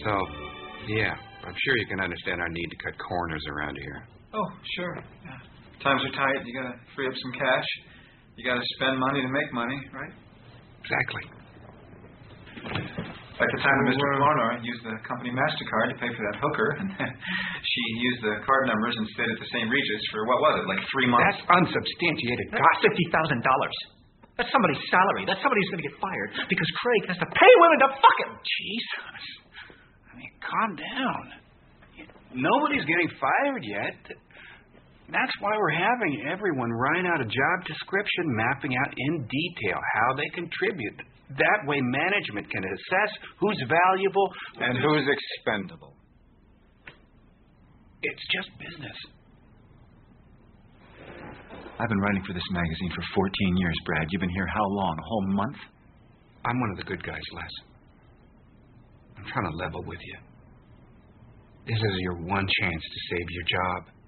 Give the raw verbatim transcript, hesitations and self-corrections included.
So, yeah, I'm sure you can understand our need to cut corners around here. Oh, sure. Yeah. Times are tight. You got to free up some cash. You got to spend money to make money, right? Exactly. Like the time that Mister Flournoy used the company MasterCard to pay for that hooker, and she used the card numbers and stayed at the Saint Regis for, what was it, like three months? That's unsubstantiated That's gossip. fifty thousand dollars. That's somebody's salary. That's somebody who's going to get fired because Craig has to pay women to fuck him. Jesus. I mean, calm down. Nobody's getting fired yet. That's why we're having everyone write out a job description mapping out in detail how they contribute. That way management can assess who's valuable and who's expendable. It's just business. I've been writing for this magazine for fourteen years, Brad. You've been here how long? A whole month? I'm one of the good guys, Les. I'm trying to level with you. This is your one chance to save your job.